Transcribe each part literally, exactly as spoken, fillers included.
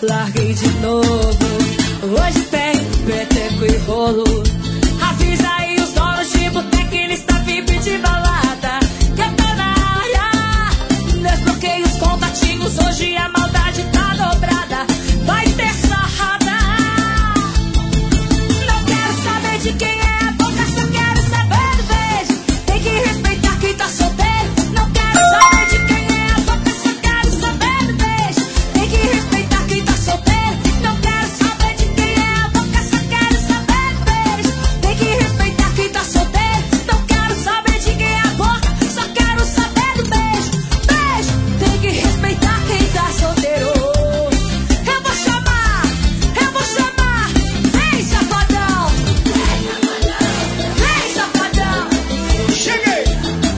larguei de novo. Hoje tem peteco e rolo. Avisa aí os donos de boteca e lista V I P de balada, que eu tô na área. Desbloqueei os contatinhos, hoje a maldade tá dobrada. Vai ter sarrada. Não quero saber de quem é a boca, só quero saber do beijo. Tem que respeitar quem tá solteiro. Não quero saber de quem é a boca, só quero saber do beijo. Tem que respeitar quem tá solteiro. Não quero saber de quem é a boca, só quero saber do beijo. Tem que respeitar quem tá solteiro. Não quero saber de quem é a boca, só quero saber do beijo. Beijo, tem que respeitar quem tá solteiro. Eu vou chamar, eu vou chamar. Vem, safadão. Vem, safadão. Cheguei!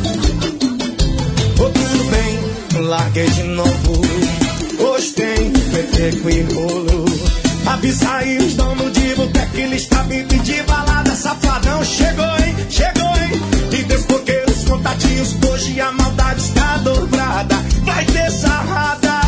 Ô, tudo bem, larguei de novo. Hoje tem peteco e rolo. Avisa aí os donos de boteca e lista V I P de balada. Safadão chegou, hein? Chegou, hein? E desbloqueei os contatinhos. Hoje a maldade está dobrada. Vai ter sarrada.